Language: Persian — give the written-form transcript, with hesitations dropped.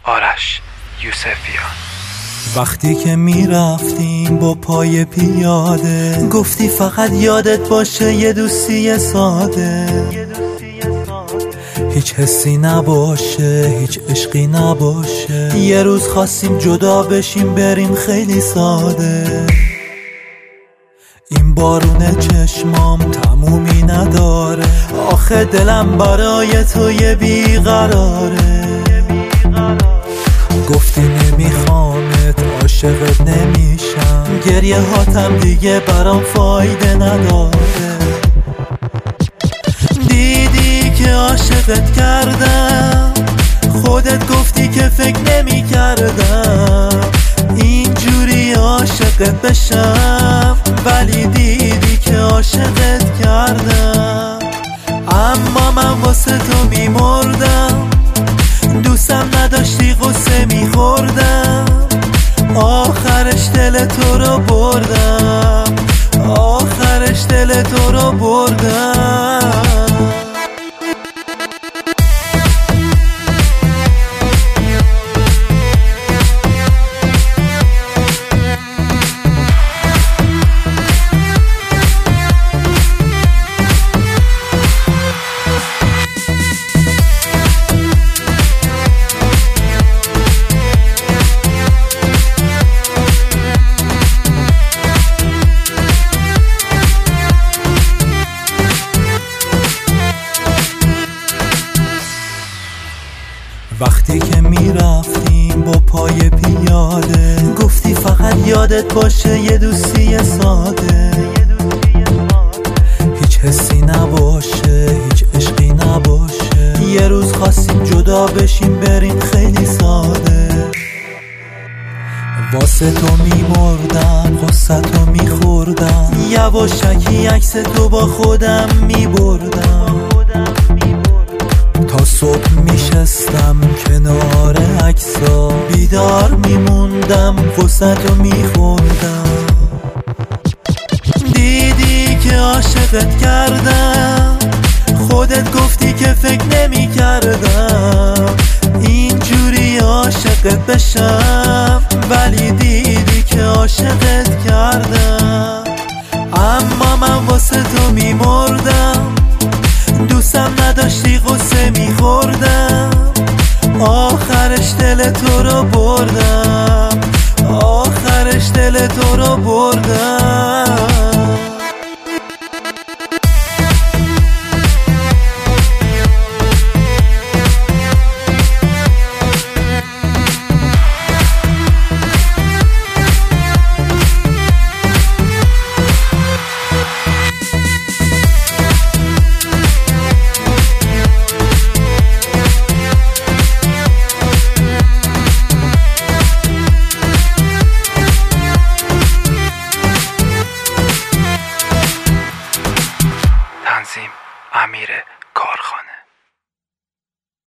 آرش یوسفیان. وقتی که میرفتیم با پای پیاده، گفتی فقط یادت باشه یه دوستی ساده، هیچ حسی نباشه، هیچ عشقی نباشه، یه روز خواستیم جدا بشیم بریم خیلی ساده. این بارون چشمام تمومی نداره، آخه دلم برای تو یه بیقراره. گفتی نمیخوامت، عاشقت نمیشم، گریه هاتم دیگه برام فایده نداره. دیدی که عاشقت کردم، خودت گفتی که فکر نمی کردم اینجوری عاشقت بشم، ولی دیدی که عاشقت کردم. اما من واسه تو میمردم، دوستم نداشتی قصه میخوردم، آخرش دل تو رو بردم، آخرش دل تو رو بردم. وقتی که میرفتیم با پای پیاده، گفتی فقط یادت باشه یه دوستی ساده، هیچ حسی نباشه، هیچ عشقی نباشه، یه روز خواستیم جدا بشیم بریم خیلی ساده. واسه تو میمردم، غصه تو میخوردم، یواشکی عکس تو با خودم میبردم، تا صبح میشستم کنار عکسا، بیدار میموندم غصه تو میخوردم. دیدی که عاشقت کردم، خودت گفتی که فکر نمی کردم اینجوری عاشقت بشم، ولی دیدی که عاشقت کردم. اما من واسه تو میمردم، دوستم نداشتی قصه میخوردم، آخرش دل تو رو بردم، آخرش دل تو رو بردم.